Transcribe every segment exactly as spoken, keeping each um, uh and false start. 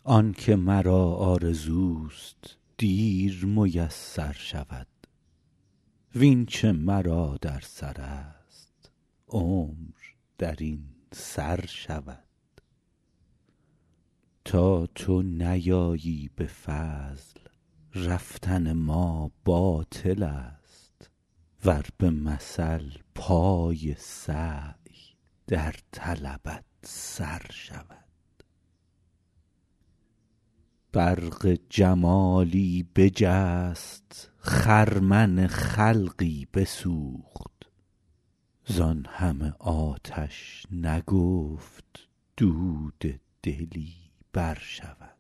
آن که مرا آرزوست دیر میسر شود، وین چه مرا در سر است عمر در این سر شود. تا تو نیایی به فضل رفتن ما باطل است، ور به مثل پای سعی در طلبت سر شود. برق جمالی بجست خرمن خلقی بسوخت، زان همه آتش نگفت دود دلی بر شود.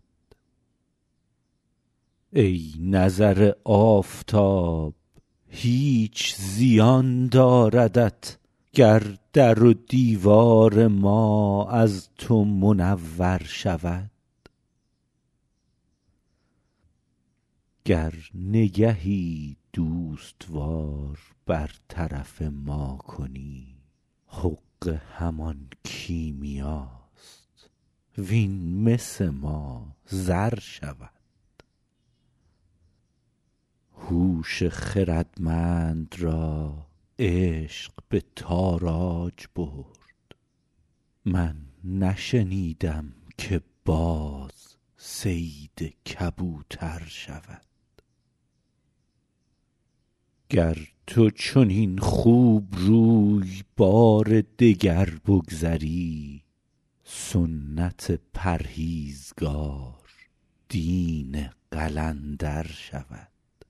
ای نظر آفتاب هیچ زیان داردت، گر در و دیوار ما از تو منور شود. گر نگهی دوستوار بر طرف ما کنی، حق همان کیمیاست وین مس ما زر شود. هوش خردمند را عشق به تاراج برد، من نشنیدم که باز صید کبوتر شود. گر تو چنین خوب روی بار دگر بگذری، سنت پرهیزگار دین قلندر شود.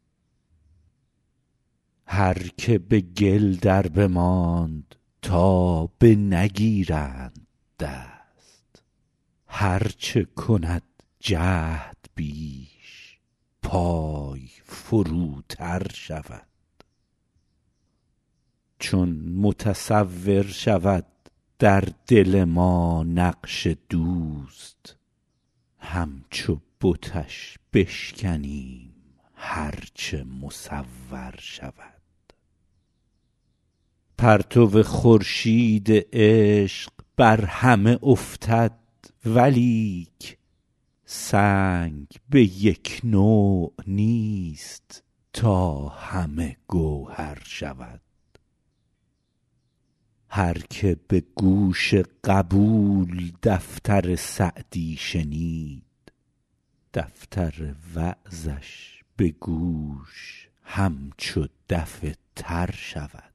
هر که به گل در بماند تا بنگیرند دست، هر چه کند جهد بیش پای فروتر شود. چون متصور شود در دل ما نقش دوست، همچو بتش بشکنیم هر چه مصور شود. پرتو خورشید عشق بر همه افتد، ولیک سنگ به یک نوع نیست تا همه گوهر شود. هر که به گوش قبول دفتر سعدی شنید، دفتر وعظش به گوش همچو دف تر شود.